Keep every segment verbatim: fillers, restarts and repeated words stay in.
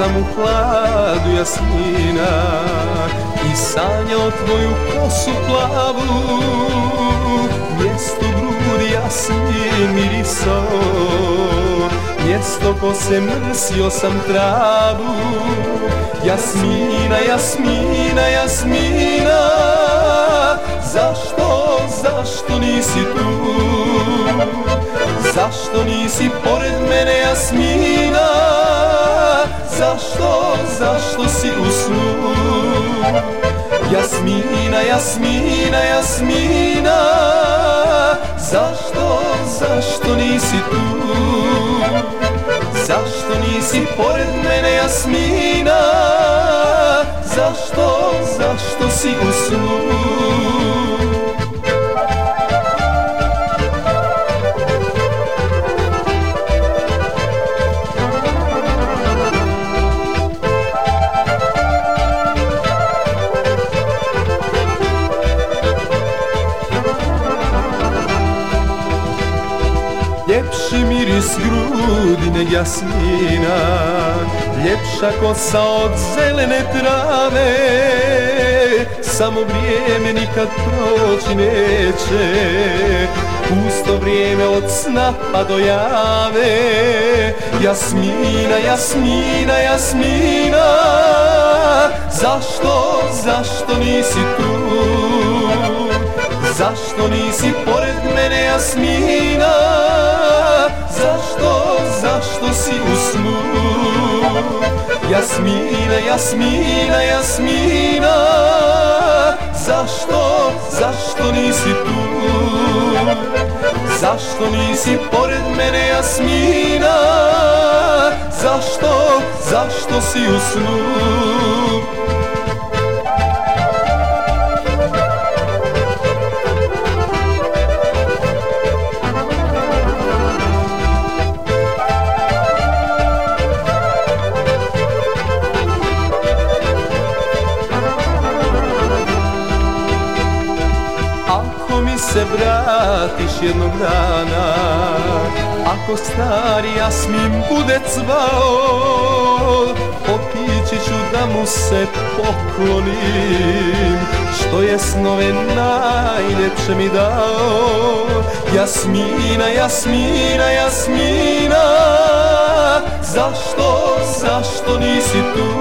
sam u hladu jasmina i sanjao tvoju kosu plavu, mjesto grudi jasmin mirisao, mjesto kose mrsio sam travu. Jasmina, Jasmina, Jasmina, zašto, zašto nisi tu? Zašto nisi pored mene, Jasmina? Zašto, zašto si u snu? Jasmina, Jasmina, Jasmina, zašto, zašto nisi tu? Zašto nisi pored mene, Jasmina? Zašto, zašto si u snu? Ljepši miris grudi neg jasmina, ljepša kosa od zelene trave. Samo vrijeme nikad proći neće, pusto vrijeme od sna pa do jave. Jasmina, Jasmina, Jasmina, zašto, zašto nisi tu? Zašto nisi pored mene, Jasmina? Zašto, zašto si u snu? Jasmina, Jasmina, Jasmina, zašto, zašto nisi tu? Zašto nisi pored mene, Jasmina? Zašto, zašto si u snu? Se vratiš jednog dana, ako stari jasmin bude cvao, otići ću da mu se poklonim, što je snove najljepše mi dao. Jasmina, Jasmina, Jasmina, zašto, zašto nisi tu?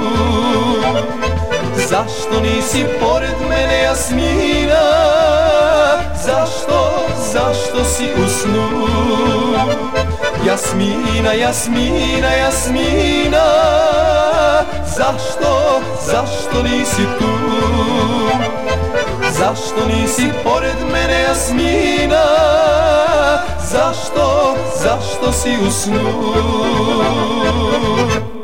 Zašto nisi pored mene, Jasmina? Zašto, zašto si u snu? Jasmina, Jasmina, Jasmina, zašto, zašto nisi tu? Zašto nisi pored mene, Jasmina? Zašto, zašto si u snu?